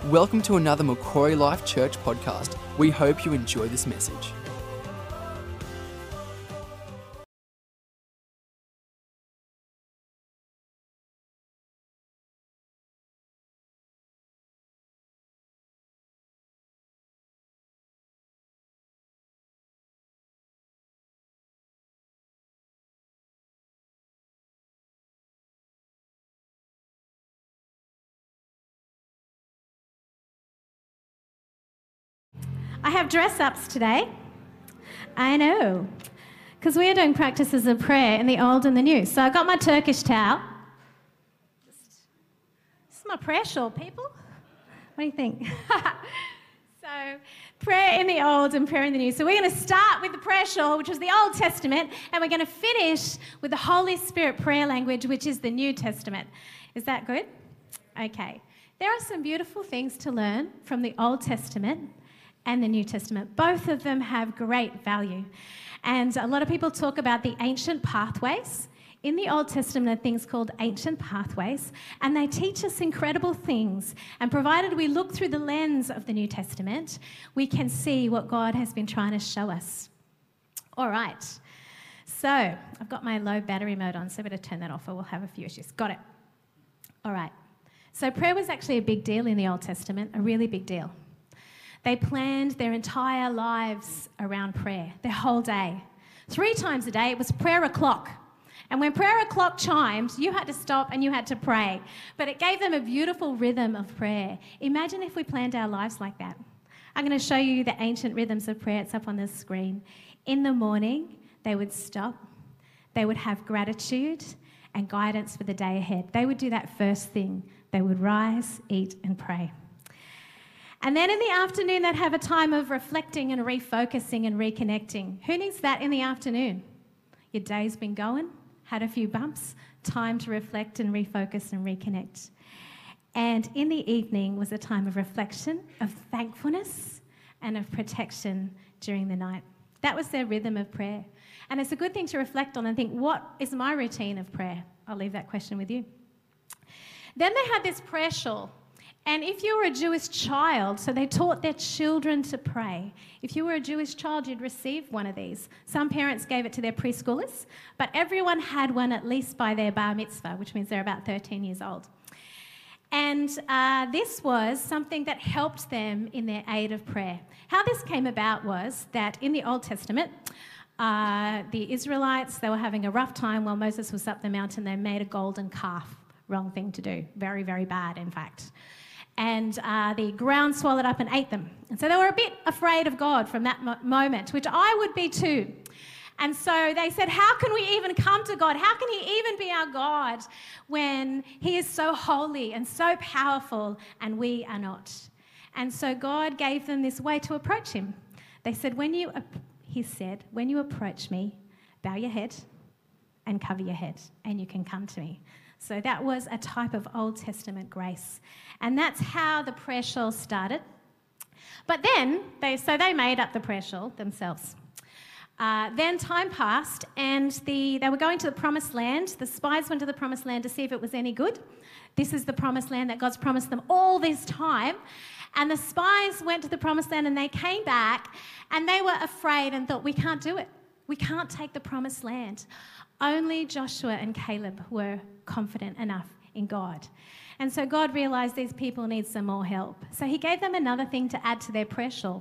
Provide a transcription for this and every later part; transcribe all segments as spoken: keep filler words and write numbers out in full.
Welcome to another Macquarie Life Church podcast. We hope you enjoy this message. I have dress-ups today. I know, because we are doing practices of prayer in the old and the new. So I got my Turkish towel. Just, this is my prayer shawl, people. What do you think? So prayer in the old and prayer in the new. So we're going to start with the prayer shawl, which was the Old Testament, and we're going to finish with the Holy Spirit prayer language, which is the New Testament. Is that good? Okay. There are some beautiful things to learn from the Old Testament and the New Testament. Both of them have great value. And a lot of people talk about the ancient pathways. In the Old Testament are things called ancient pathways, and they teach us incredible things. And provided we look through the lens of the New Testament, we can see what God has been trying to show us. All right. So I've got my low battery mode on, so I better turn that off or we'll have a few issues. Got it. All right. So prayer was actually a big deal in the Old Testament, a really big deal. They planned their entire lives around prayer, their whole day. Three times a day, it was prayer o'clock. And when prayer o'clock chimed, you had to stop and you had to pray. But it gave them a beautiful rhythm of prayer. Imagine if we planned our lives like that. I'm going to show you the ancient rhythms of prayer. It's up on the screen. In the morning, they would stop. They would have gratitude and guidance for the day ahead. They would do that first thing. They would rise, eat, and pray. And then in the afternoon, they'd have a time of reflecting and refocusing and reconnecting. Who needs that in the afternoon? Your day's been going, had a few bumps, time to reflect and refocus and reconnect. And in the evening was a time of reflection, of thankfulness, and of protection during the night. That was their rhythm of prayer. And it's a good thing to reflect on and think, what is my routine of prayer? I'll leave that question with you. Then they had this prayer shawl. And if you were a Jewish child, so they taught their children to pray. If you were a Jewish child, you'd receive one of these. Some parents gave it to their preschoolers, but everyone had one at least by their bar mitzvah, which means they're about thirteen years old. And uh, this was something that helped them in their aid of prayer. How this came about was that in the Old Testament, uh, the Israelites, they were having a rough time while Moses was up the mountain. They made a golden calf. Wrong thing to do. Very, very bad, in fact. And uh, the ground swallowed up and ate them. And so they were a bit afraid of God from that mo- moment, which I would be too. And so they said, how can we even come to God? How can he even be our God when he is so holy and so powerful and we are not? And so God gave them this way to approach him. They said, when you, he said, when you approach me, bow your head and cover your head and you can come to me. So that was a type of Old Testament grace. And that's how the prayer shawl started. But then, they so they made up the prayer shawl themselves. Uh, then time passed and the, they were going to the promised land. The spies went to the promised land to see if it was any good. This is the promised land that God's promised them all this time. And the spies went to the promised land and they came back and they were afraid and thought, we can't do it. We can't take the promised land. Only Joshua and Caleb were confident enough in God. And so God realised these people need some more help. So he gave them another thing to add to their prayer shawl.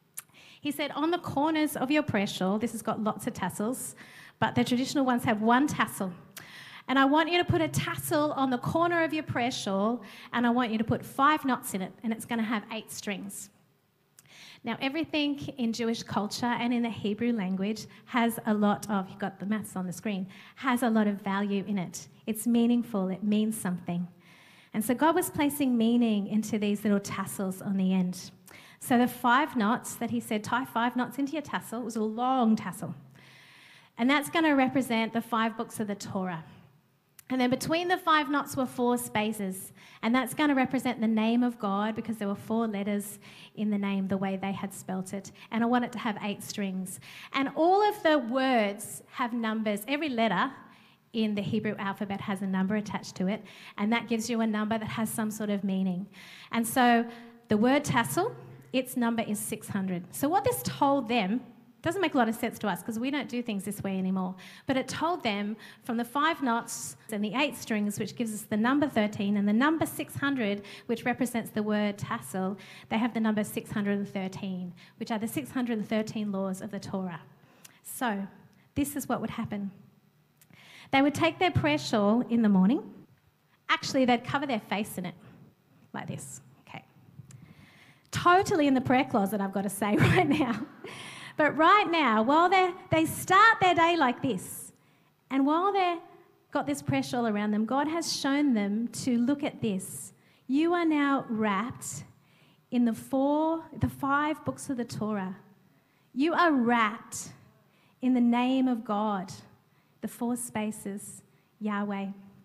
He said, on the corners of your prayer shawl, this has got lots of tassels, but the traditional ones have one tassel. And I want you to put a tassel on the corner of your prayer shawl, and I want you to put five knots in it, and it's going to have eight strings. Now, everything in Jewish culture and in the Hebrew language has a lot of, you've got the maths on the screen, has a lot of value in it. It's meaningful, it means something. And so God was placing meaning into these little tassels on the end. So the five knots that he said, tie five knots into your tassel, it was a long tassel. And that's going to represent the five books of the Torah. And then between the five knots were four spaces. And that's going to represent the name of God because there were four letters in the name the way they had spelt it. And I want it to have eight strings. And all of the words have numbers. Every letter in the Hebrew alphabet has a number attached to it. And that gives you a number that has some sort of meaning. And so the word tassel, its number is six hundred. So what this told them doesn't make a lot of sense to us because we don't do things this way anymore. But it told them from the five knots and the eight strings, which gives us the number thirteen, and the number six hundred, which represents the word tassel, they have the number six hundred thirteen, which are the six hundred thirteen laws of the Torah. So this is what would happen. They would take their prayer shawl in the morning. Actually, they'd cover their face in it, like this. Okay. Totally in the prayer closet, I've got to say right now. But right now, while they they start their day like this, and while they've got this prayer shawl around them, God has shown them to look at this. You are now wrapped in the four, the five books of the Torah. You are wrapped in the name of God, the four spaces, Yahweh.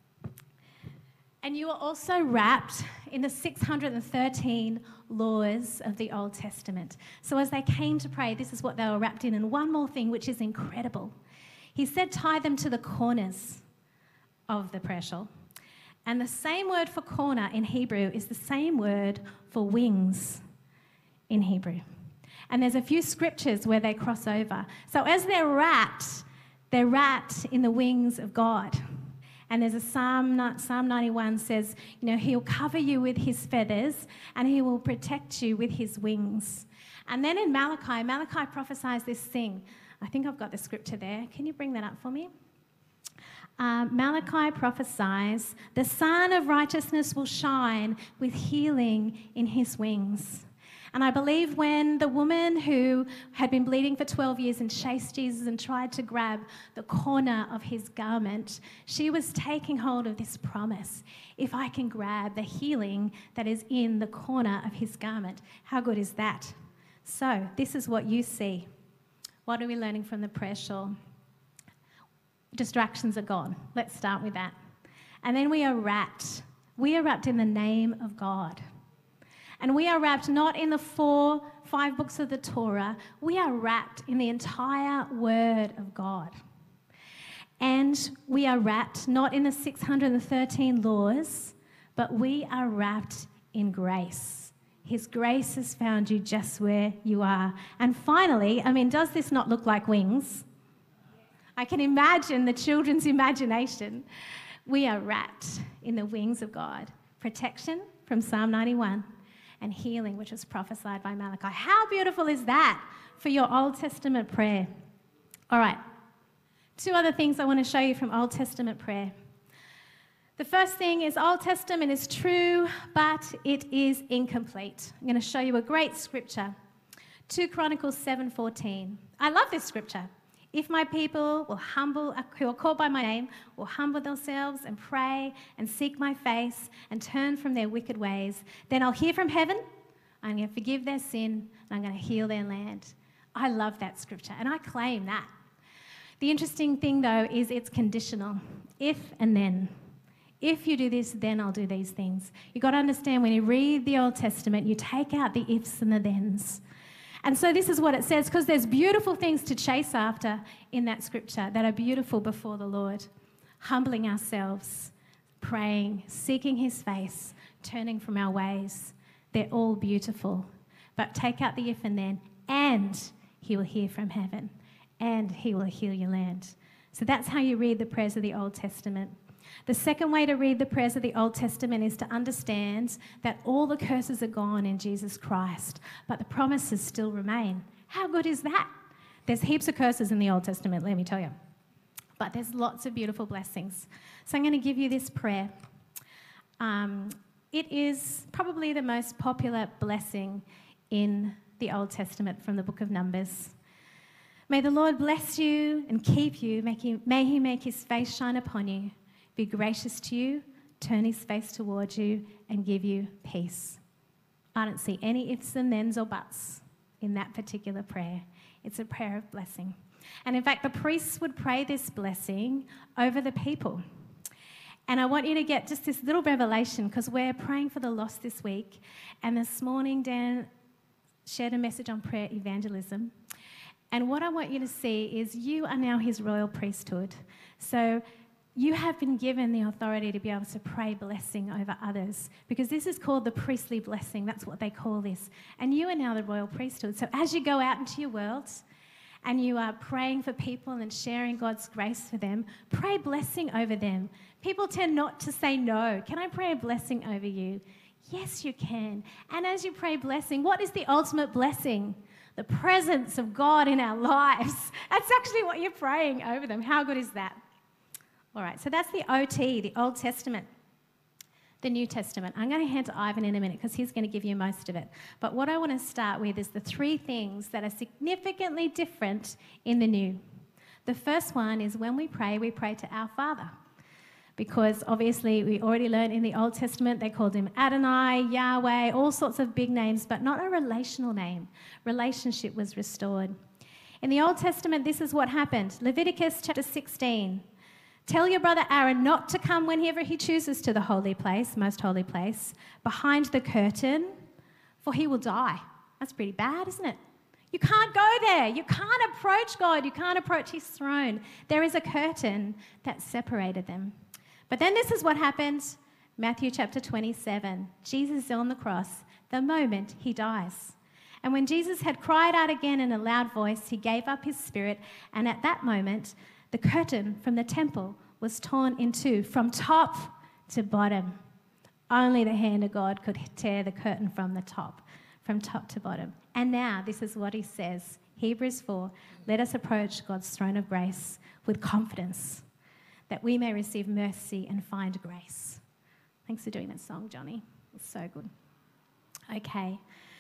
And you are also wrapped in the six hundred thirteen laws of the Old Testament. So as they came to pray, this is what they were wrapped in. And one more thing, which is incredible. He said, tie them to the corners of the prayer shawl. And the same word for corner in Hebrew is the same word for wings in Hebrew. And there's a few scriptures where they cross over. So as they're wrapped, they're wrapped in the wings of God. And there's a Psalm, Psalm ninety-one says, you know, he'll cover you with his feathers and he will protect you with his wings. And then in Malachi, Malachi prophesies this thing. I think I've got the scripture there. Can you bring that up for me? Um, Malachi prophesies, the Son of Righteousness will shine with healing in his wings. And I believe when the woman who had been bleeding for twelve years and chased Jesus and tried to grab the corner of his garment, she was taking hold of this promise. If I can grab the healing that is in the corner of his garment, how good is that? So this is what you see. What are we learning from the prayer shawl? Distractions are gone. Let's start with that. And then we are wrapped. We are wrapped in the name of God. And we are wrapped not in the four, five books of the Torah. We are wrapped in the entire Word of God. And we are wrapped not in the six hundred thirteen laws, but we are wrapped in grace. His grace has found you just where you are. And finally, I mean, does this not look like wings? I can imagine the children's imagination. We are wrapped in the wings of God. Protection from Psalm ninety-one. And healing, which was prophesied by Malachi. How beautiful is that for your Old Testament prayer? All right, two other things I want to show you from Old Testament prayer. The first thing is Old Testament is true, but it is incomplete. I'm going to show you a great scripture, Second Chronicles seven fourteen. I love this scripture. If my people will humble, who are called by my name, will humble themselves and pray and seek my face and turn from their wicked ways, then I'll hear from heaven, I'm going to forgive their sin, and I'm going to heal their land. I love that scripture, and I claim that. The interesting thing, though, is it's conditional. If and then. If you do this, then I'll do these things. You've got to understand when you read the Old Testament, you take out the ifs and the thens. And so this is what it says, because there's beautiful things to chase after in that scripture that are beautiful before the Lord. Humbling ourselves, praying, seeking his face, turning from our ways. They're all beautiful. But take out the if and then, and he will hear from heaven, and he will heal your land. So that's how you read the prayers of the Old Testament. The second way to read the prayers of the Old Testament is to understand that all the curses are gone in Jesus Christ, but the promises still remain. How good is that? There's heaps of curses in the Old Testament, let me tell you. But there's lots of beautiful blessings. So I'm going to give you this prayer. Um, it is probably the most popular blessing in the Old Testament from the book of Numbers. May the Lord bless you and keep you. Make he, may he make his face shine upon you, be gracious to you, turn his face towards you, and give you peace. I don't see any ifs and thens or buts in that particular prayer. It's a prayer of blessing. And in fact, the priests would pray this blessing over the people. And I want you to get just this little revelation, because we're praying for the lost this week. And this morning, Dan shared a message on prayer evangelism. And what I want you to see is you are now his royal priesthood. So you have been given the authority to be able to pray blessing over others, because this is called the priestly blessing. That's what they call this. And you are now the royal priesthood. So as you go out into your world and you are praying for people and sharing God's grace for them, pray blessing over them. People tend not to say no. Can I pray a blessing over you? Yes, you can. And as you pray blessing, what is the ultimate blessing? The presence of God in our lives. That's actually what you're praying over them. How good is that? All right, so that's the O T, the Old Testament. The New Testament. I'm going to hand to Ivan in a minute because he's going to give you most of it. But what I want to start with is the three things that are significantly different in the New. The first one is when we pray, we pray to our Father. Because obviously we already learned in the Old Testament they called him Adonai, Yahweh, all sorts of big names, but not a relational name. Relationship was restored. In the Old Testament, this is what happened. Leviticus chapter sixteen. Tell your brother Aaron not to come whenever he chooses to the holy place, most holy place, behind the curtain, for he will die. That's pretty bad, isn't it? You can't go there. You can't approach God. You can't approach his throne. There is a curtain that separated them. But then this is what happened. Matthew chapter twenty-seven. Jesus is on the cross the moment he dies. And when Jesus had cried out again in a loud voice, he gave up his spirit, and at that moment, the curtain from the temple was torn in two, from top to bottom. Only the hand of God could tear the curtain from the top, from top to bottom. And now this is what he says, Hebrews four, let us approach God's throne of grace with confidence, that we may receive mercy and find grace. Thanks for doing that song, Johnny. It was so good. Okay,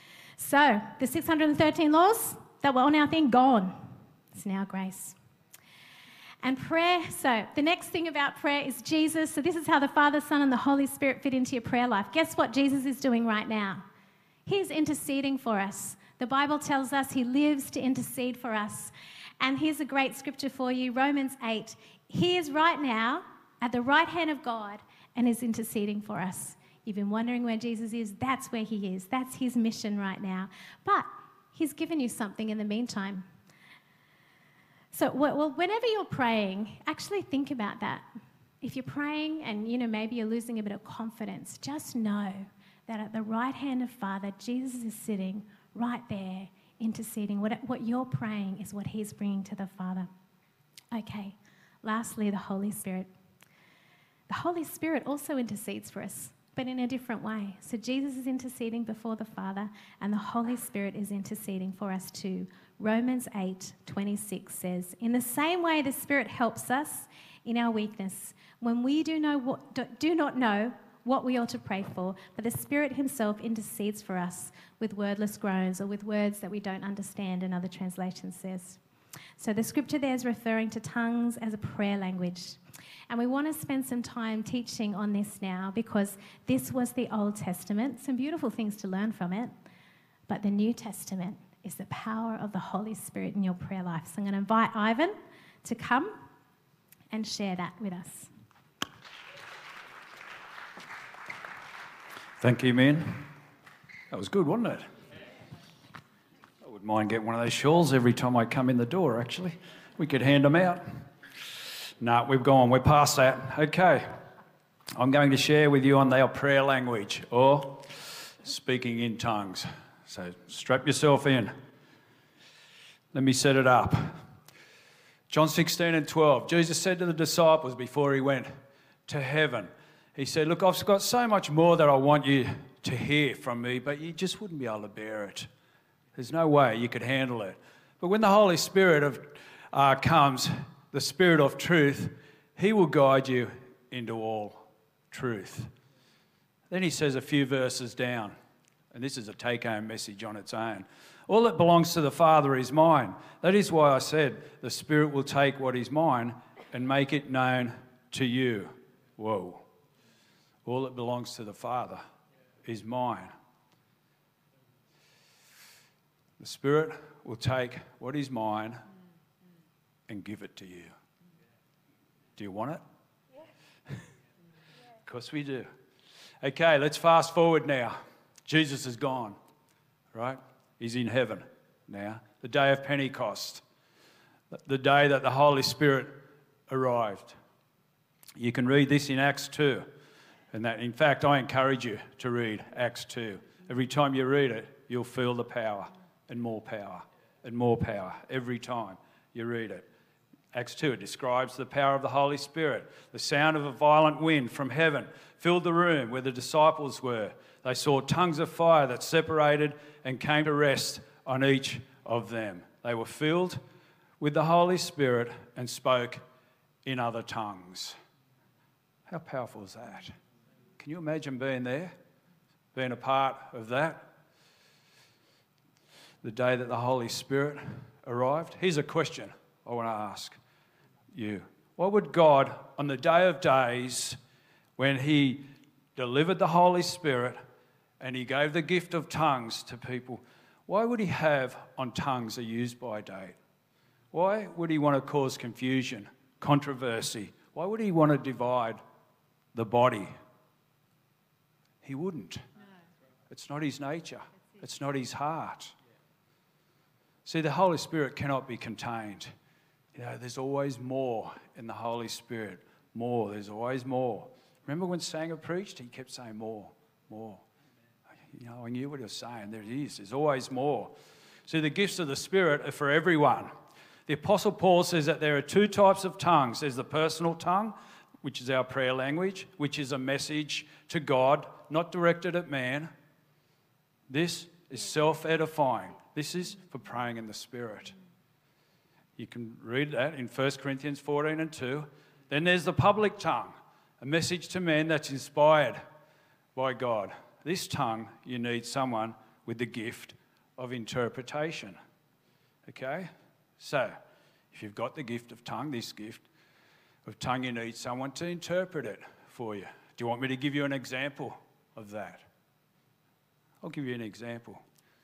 so the six hundred thirteen laws that were on our thing, gone. It's now grace. And prayer, so the next thing about prayer is Jesus. So this is how the Father, Son, and the Holy Spirit fit into your prayer life. Guess what Jesus is doing right now? He's interceding for us. The Bible tells us he lives to intercede for us. And here's a great scripture for you, Romans eight. He is right now at the right hand of God and is interceding for us. You've been wondering where Jesus is. That's where he is. That's his mission right now. But he's given you something in the meantime. So, well, whenever you're praying, actually think about that. If you're praying and, you know, maybe you're losing a bit of confidence, just know that at the right hand of Father, Jesus is sitting right there, interceding. What, what you're praying is what he's bringing to the Father. Okay, lastly, the Holy Spirit. The Holy Spirit also intercedes for us, but in a different way. So Jesus is interceding before the Father, and the Holy Spirit is interceding for us too. Romans eight twenty-six says, in the same way the Spirit helps us in our weakness, when we do, know what, do not know what we ought to pray for, but the Spirit himself intercedes for us with wordless groans, or with words that we don't understand, another translation says. So the scripture there is referring to tongues as a prayer language. And we want to spend some time teaching on this now, because this was the Old Testament, some beautiful things to learn from it, but the New Testament is the power of the Holy Spirit in your prayer life. So I'm going to invite Ivan to come and share that with us. Thank you, man. That was good, wasn't it? I wouldn't mind getting one of those shawls every time I come in the door, actually. We could hand them out. No, we've gone. We're past that. Okay. I'm going to share with you on our prayer language, or speaking in tongues. So strap yourself in. Let me set it up. John sixteen and twelve. Jesus said to the disciples before he went to heaven, he said, look, I've got so much more that I want you to hear from me, but you just wouldn't be able to bear it. There's no way you could handle it. But when the Holy Spirit of, uh, comes, the Spirit of truth, he will guide you into all truth. Then he says a few verses down, and this is a take-home message on its own. All that belongs to the Father is mine. That is why I said the Spirit will take what is mine and make it known to you. Whoa. All that belongs to the Father is mine. The Spirit will take what is mine and give it to you. Do you want it? Yeah. Of course we do. Okay, let's fast forward now. Jesus is gone, right? He's in heaven now. The day of Pentecost, the day that the Holy Spirit arrived. You can read this in Acts two. And that, in fact, I encourage you to read Acts two. Every time you read it, you'll feel the power and more power and more power every time you read it. Acts two, it describes the power of the Holy Spirit. The sound of a violent wind from heaven filled the room where the disciples were. They saw tongues of fire that separated and came to rest on each of them. They were filled with the Holy Spirit and spoke in other tongues. How powerful is that? Can you imagine being there, being a part of that? The day that the Holy Spirit arrived. Here's a question I want to ask you. What would God, on the day of days, when he delivered the Holy Spirit and he gave the gift of tongues to people, why would he have on tongues a use-by date? Why would he want to cause confusion, controversy? Why would he want to divide the body? He wouldn't. No. It's not his nature. It's not his heart. See, the Holy Spirit cannot be contained. You know, there's always more in the Holy Spirit. More. There's always more. Remember when Sanger preached? He kept saying more, more. You know, I knew what he was saying. There it is. There's always more. See, the gifts of the Spirit are for everyone. The Apostle Paul says that there are two types of tongues. There's the personal tongue, which is our prayer language, which is a message to God, not directed at man. This is self-edifying. This is for praying in the Spirit. You can read that in First Corinthians fourteen and two. Then there's the public tongue, a message to men that's inspired by God. This tongue, you need someone with the gift of interpretation. Okay? So, if you've got the gift of tongue, this gift of tongue, you need someone to interpret it for you. Do you want me to give you an example of that? I'll give you an example.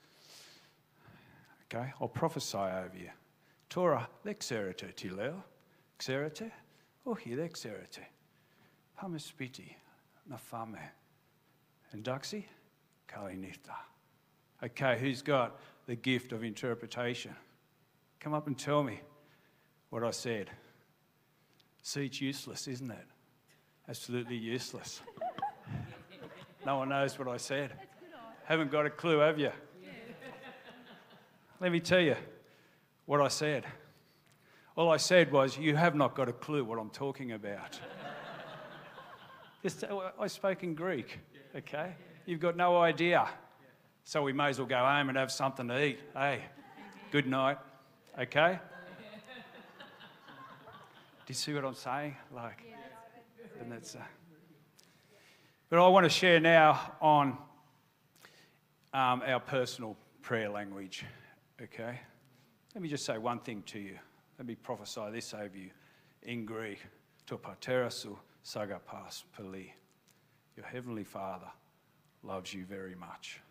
Okay, I'll prophesy over you. Tora, lexerite ti leo, xerite, ohi lexerite, pamispiti, nafame, and duxi, kalinita. Okay, who's got the gift of interpretation? Come up and tell me what I said. See, it's useless, isn't it? Absolutely useless. No one knows what I said. Haven't got a clue, have you? Let me tell you what I said. All I said was, you have not got a clue what I'm talking about. Just, I spoke in Greek, okay? You've got no idea. So we may as well go home and have something to eat. Hey, good night, okay? Do you see what I'm saying? Like, and that's. Uh... But I want to share now on um, our personal prayer language. Okay, let me just say one thing to you. Let me prophesy this over you in Greek. To paterasu sagapas peli. Your heavenly Father loves you very much.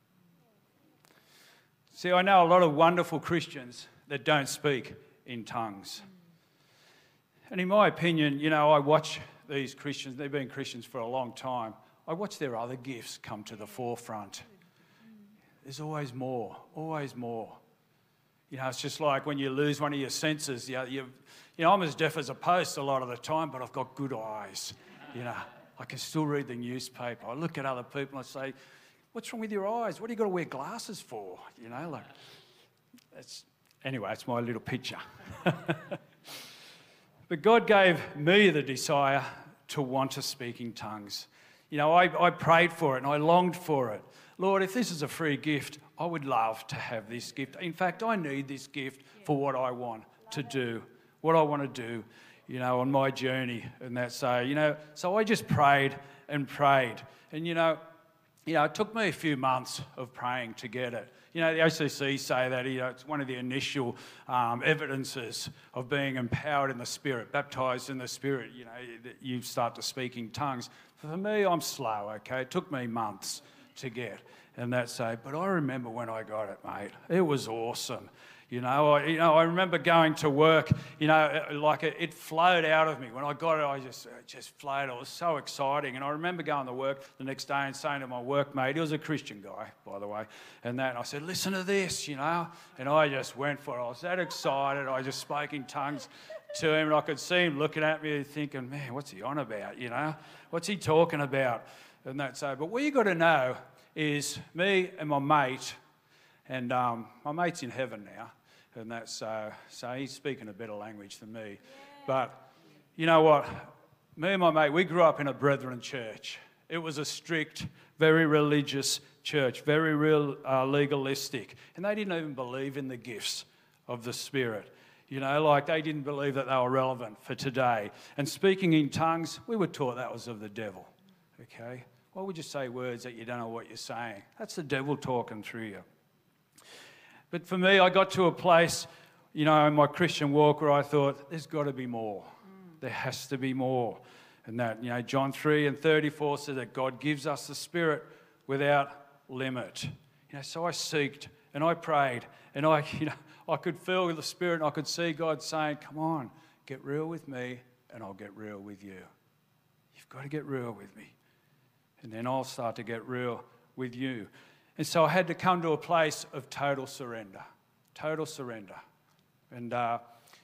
See, I know a lot of wonderful Christians that don't speak in tongues. And in my opinion, you know, I watch these Christians, they've been Christians for a long time. I watch their other gifts come to the forefront. There's always more, always more. You know, it's just like when you lose one of your senses. You, you, you know, I'm as deaf as a post a lot of the time, but I've got good eyes. You know, I can still read the newspaper. I look at other people and I say, what's wrong with your eyes? What do you got to wear glasses for? You know, like, that's, anyway, it's my little picture. But God gave me the desire to want to speak in tongues. You know, I, I prayed for it and I longed for it. Lord, if this is a free gift, I would love to have this gift. In fact, I need this gift for what I want to do, what I want to do, you know, on my journey. And that's so, you know, so I just prayed and prayed. And, you know, you know, it took me a few months of praying to get it. You know, the O C C say that, you know, it's one of the initial um, evidences of being empowered in the Spirit, baptised in the Spirit, you know, that you start to speak in tongues. For me, I'm slow, okay? It took me months to get, and that's so. But I remember when I got it, mate. It was awesome. You know, I, you know, I remember going to work, you know, like it, it flowed out of me. When I got it, I just, it just flowed. It was so exciting. And I remember going to work the next day and saying to my workmate, he was a Christian guy, by the way, and that, and I said, listen to this, you know. And I just went for it. I was that excited. I just spoke in tongues. to him, and I could see him looking at me thinking, man, what's he on about, you know? What's he talking about? And that's so. But what you got to know is me and my mate, and um, my mate's in heaven now, and that's uh, so he's speaking a better language than me. Yeah. But you know what? Me and my mate, we grew up in a Brethren church. It was a strict, very religious church, very real uh, legalistic, and they didn't even believe in the gifts of the Spirit. You know, like they didn't believe that they were relevant for today. And speaking in tongues, we were taught that was of the devil. Okay? Why would you say words that you don't know what you're saying? That's the devil talking through you. But for me, I got to a place, you know, in my Christian walk where I thought, there's got to be more. Mm. There has to be more. And that, you know, John three and thirty-four says that God gives us the Spirit without limit. You know, so I seeked and I prayed and I, you know, I could feel the Spirit and I could see God saying, come on, get real with me and I'll get real with you. You've got to get real with me. And then I'll start to get real with you. And so I had to come to a place of total surrender, total surrender. And uh,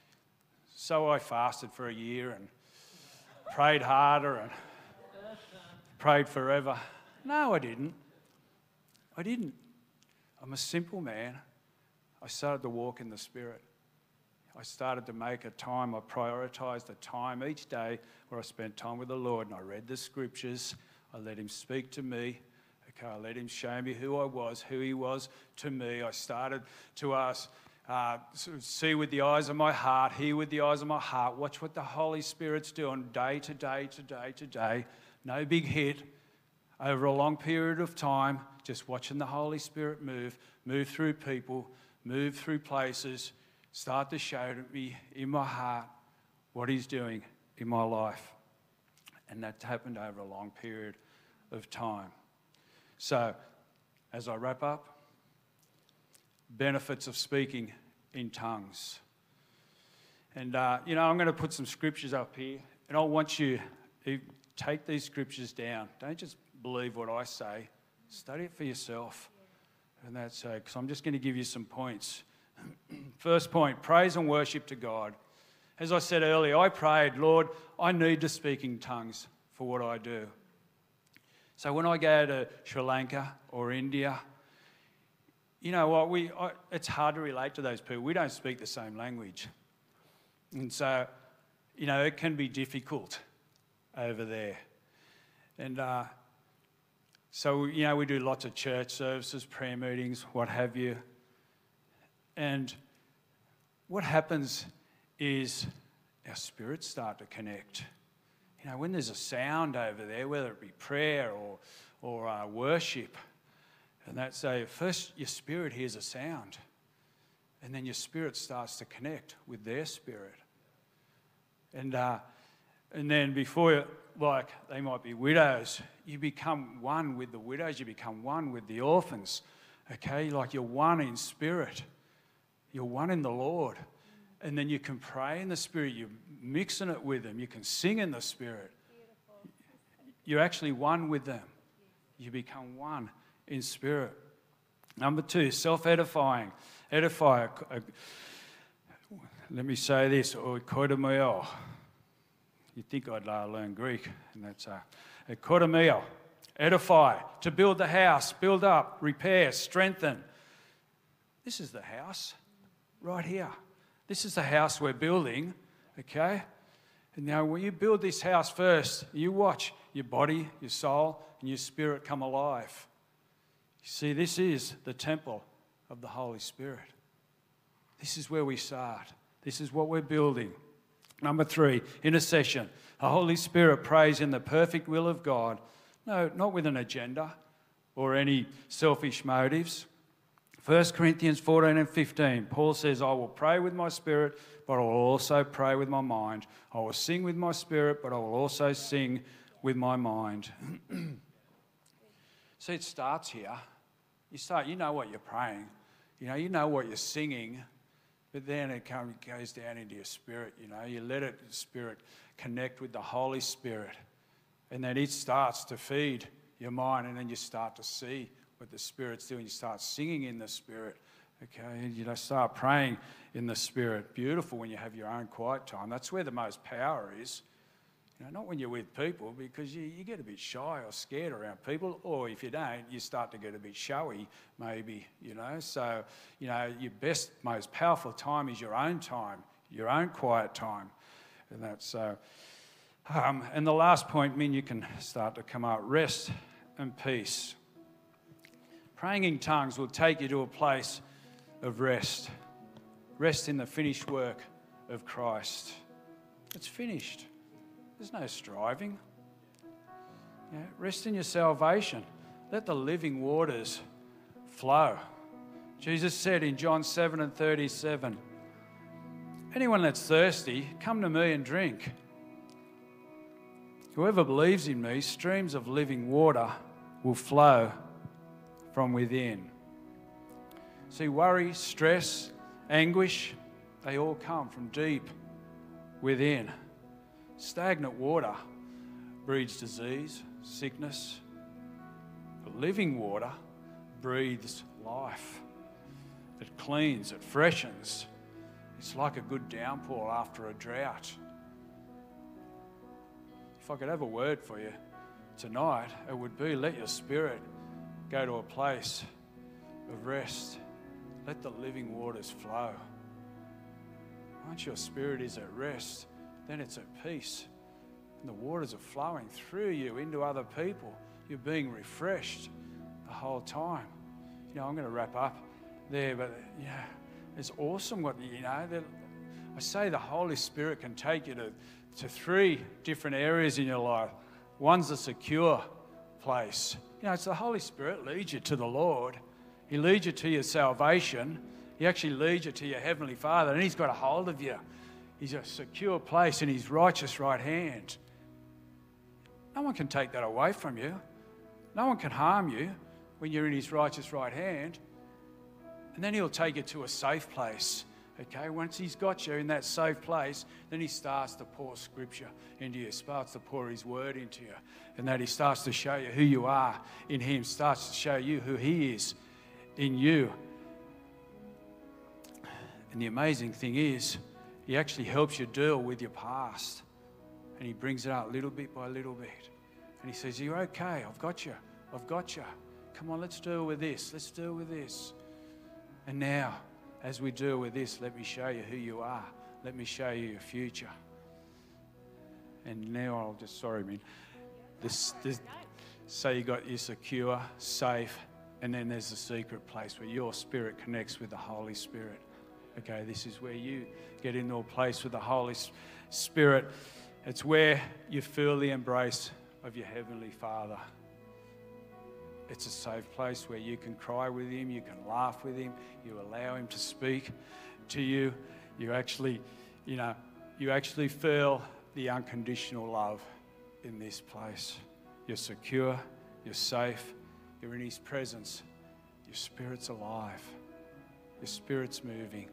so I fasted for a year and prayed harder and prayed forever. No, I didn't. I didn't. I'm a simple man. I started to walk in the Spirit. I started to make a time, I prioritised a time each day where I spent time with the Lord and I read the scriptures. I let him speak to me. Okay, I let him show me who I was, who he was to me. I started to ask, uh, see with the eyes of my heart, hear with the eyes of my heart, watch what the Holy Spirit's doing day to day to day to day. No big hit. Over a long period of time, just watching the Holy Spirit move, move through people, move through places, start to show me in my heart what he's doing in my life. And that happened over a long period of time. So, as I wrap up, benefits of speaking in tongues. And, uh, you know, I'm going to put some scriptures up here, and I want you to take these scriptures down. Don't just believe what I say. Study it for yourself. And that's because uh, I'm just going to give you some points. First point, praise and worship to God. As I said earlier, I prayed, Lord, I need to speak in tongues for what I do. So when I go to Sri Lanka or India, you know what, we I, it's hard to relate to those people. We don't speak the same language. And so, you know, it can be difficult over there. And uh, so, you know, we do lots of church services, prayer meetings, what have you. And what happens is our spirits start to connect. You know, when there's a sound over there, whether it be prayer or, or uh, worship, and that's a, first your spirit hears a sound, and then your spirit starts to connect with their spirit. And uh, and then before, you, like, they might be widows, you become one with the widows, you become one with the orphans, okay? Like you're one in spirit. You're one in the Lord. And then you can pray in the Spirit. You're mixing it with them. You can sing in the Spirit. Beautiful. You're actually one with them. You become one in spirit. Number two, self-edifying. Edify. Let me say this. Oikodomeo. You'd think I'd uh, learn Greek. And that's uh, oikodomeo. Edify. To build the house. Build up. Repair. Strengthen. This is the house. Right here. This is the house we're building, okay? And now when you build this house first, you watch your body, your soul, and your spirit come alive. You see, this is the temple of the Holy Spirit. This is where we start. This is what we're building. Number three, intercession. The Holy Spirit prays in the perfect will of God. No, not with an agenda or any selfish motives. First Corinthians fourteen and fifteen, Paul says, I will pray with my spirit, but I will also pray with my mind. I will sing with my spirit, but I will also sing with my mind. See, it starts here. You start, you know what you're praying. You know, you know what you're singing, but then it comes, goes down into your spirit, you know. You let it, the Spirit, connect with the Holy Spirit. And then it starts to feed your mind, and then you start to see what the Spirit's doing. You start singing in the Spirit, Okay, you know, start praying in the Spirit. Beautiful when you have your own quiet time. That's where the most power is. You know, not when you're with people, because you, you get a bit shy or scared around people, or if you don't, you start to get a bit showy, maybe, you know. So, you know, your best, most powerful time is your own time, your own quiet time. And that's so. Um, and the last point, mean you can start to come out, rest and peace. Praying in tongues will take you to a place of rest. Rest in the finished work of Christ. It's finished. There's no striving. Yeah, rest in your salvation. Let the living waters flow. Jesus said in John seven and thirty-seven, anyone that's thirsty, come to me and drink. Whoever believes in me, streams of living water will flow from within. See, worry, stress, anguish, they all come from deep within. Stagnant water breeds disease, sickness. But living water breathes life. It cleans, it freshens. It's like a good downpour after a drought. If I could have a word for you tonight, it would be let your spirit go to a place of rest. Let the living waters flow. Once your spirit is at rest, then it's at peace. And the waters are flowing through you into other people. You're being refreshed the whole time. You know, I'm going to wrap up there, but yeah, it's awesome what, you know, that I say the Holy Spirit can take you to, to three different areas in your life. One's a secure place. You know, it's the Holy Spirit leads you to the Lord. He leads you to your salvation. He actually leads you to your Heavenly Father, and He's got a hold of you. He's a secure place in His righteous right hand. No one can take that away from you. No one can harm you when you're in His righteous right hand. And then He'll take you to a safe place. Okay, once He's got you in that safe place, then He starts to pour Scripture into you, starts to pour His Word into you, and that He starts to show you who you are in Him, starts to show you who He is in you. And the amazing thing is, He actually helps you deal with your past, and He brings it out little bit by little bit. And He says, you're okay, I've got you, I've got you. Come on, let's deal with this, let's deal with this. And now, as we deal with this, let me show you who you are. Let me show you your future. And now I'll just, sorry, man. This, this, so you got your secure, safe, and then there's the secret place where your spirit connects with the Holy Spirit. Okay, this is where you get into a place with the Holy Spirit. It's where you feel the embrace of your Heavenly Father. It's a safe place where you can cry with Him, you can laugh with Him, you allow Him to speak to you. You actually, you know, you actually feel the unconditional love in this place. You're secure, you're safe, you're in His presence. Your spirit's alive. Your spirit's moving.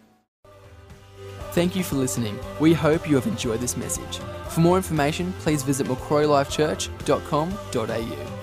Thank you for listening. We hope you have enjoyed this message. For more information, please visit macquarie life church dot com dot a u.